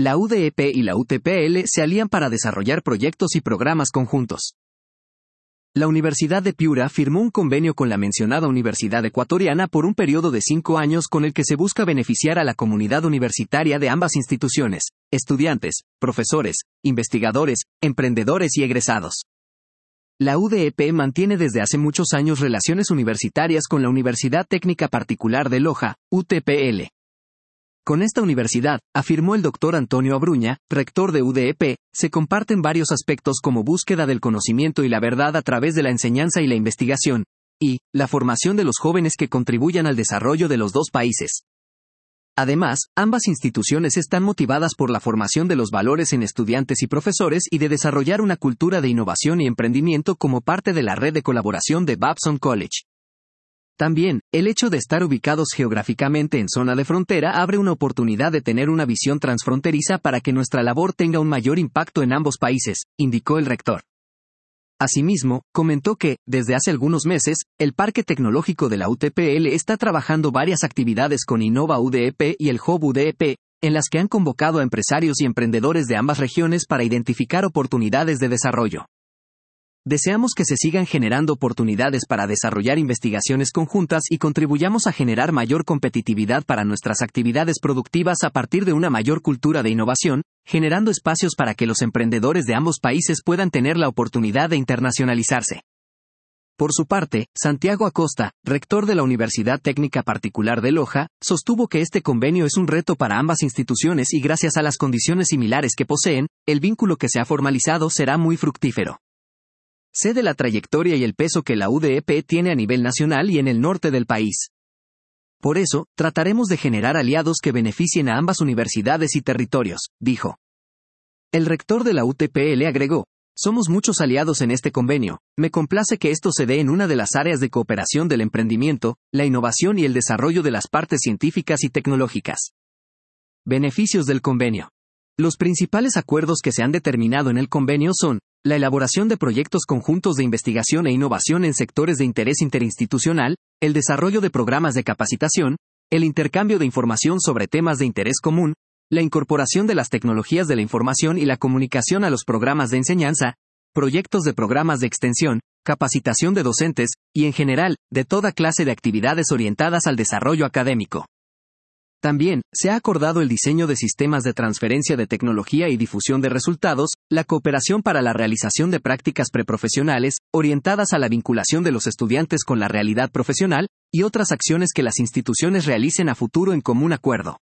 La UDEP y la UTPL se alían para desarrollar proyectos y programas conjuntos. La Universidad de Piura firmó un convenio con la mencionada Universidad Ecuatoriana por un periodo de 5 años con el que se busca beneficiar a la comunidad universitaria de ambas instituciones, estudiantes, profesores, investigadores, emprendedores y egresados. La UDEP mantiene desde hace muchos años relaciones universitarias con la Universidad Técnica Particular de Loja, UTPL. Con esta universidad, afirmó el doctor Antonio Abruña, rector de UDEP, se comparten varios aspectos como búsqueda del conocimiento y la verdad a través de la enseñanza y la investigación, y la formación de los jóvenes que contribuyan al desarrollo de los dos países. Además, ambas instituciones están motivadas por la formación de los valores en estudiantes y profesores y de desarrollar una cultura de innovación y emprendimiento como parte de la red de colaboración de Babson College. También, el hecho de estar ubicados geográficamente en zona de frontera abre una oportunidad de tener una visión transfronteriza para que nuestra labor tenga un mayor impacto en ambos países, indicó el rector. Asimismo, comentó que, desde hace algunos meses, el Parque Tecnológico de la UTPL está trabajando varias actividades con Innova UDEP y el Hub UDEP, en las que han convocado a empresarios y emprendedores de ambas regiones para identificar oportunidades de desarrollo. Deseamos que se sigan generando oportunidades para desarrollar investigaciones conjuntas y contribuyamos a generar mayor competitividad para nuestras actividades productivas a partir de una mayor cultura de innovación, generando espacios para que los emprendedores de ambos países puedan tener la oportunidad de internacionalizarse. Por su parte, Santiago Acosta, rector de la Universidad Técnica Particular de Loja, sostuvo que este convenio es un reto para ambas instituciones y gracias a las condiciones similares que poseen, el vínculo que se ha formalizado será muy fructífero. Sé de la trayectoria y el peso que la UDEP tiene a nivel nacional y en el norte del país. Por eso, trataremos de generar aliados que beneficien a ambas universidades y territorios, dijo. El rector de la UTPL agregó, somos muchos aliados en este convenio, me complace que esto se dé en una de las áreas de cooperación del emprendimiento, la innovación y el desarrollo de las partes científicas y tecnológicas. Beneficios del convenio. Los principales acuerdos que se han determinado en el convenio son, la elaboración de proyectos conjuntos de investigación e innovación en sectores de interés interinstitucional, el desarrollo de programas de capacitación, el intercambio de información sobre temas de interés común, la incorporación de las tecnologías de la información y la comunicación a los programas de enseñanza, proyectos de programas de extensión, capacitación de docentes, y en general, de toda clase de actividades orientadas al desarrollo académico. También, se ha acordado el diseño de sistemas de transferencia de tecnología y difusión de resultados, la cooperación para la realización de prácticas preprofesionales, orientadas a la vinculación de los estudiantes con la realidad profesional, y otras acciones que las instituciones realicen a futuro en común acuerdo.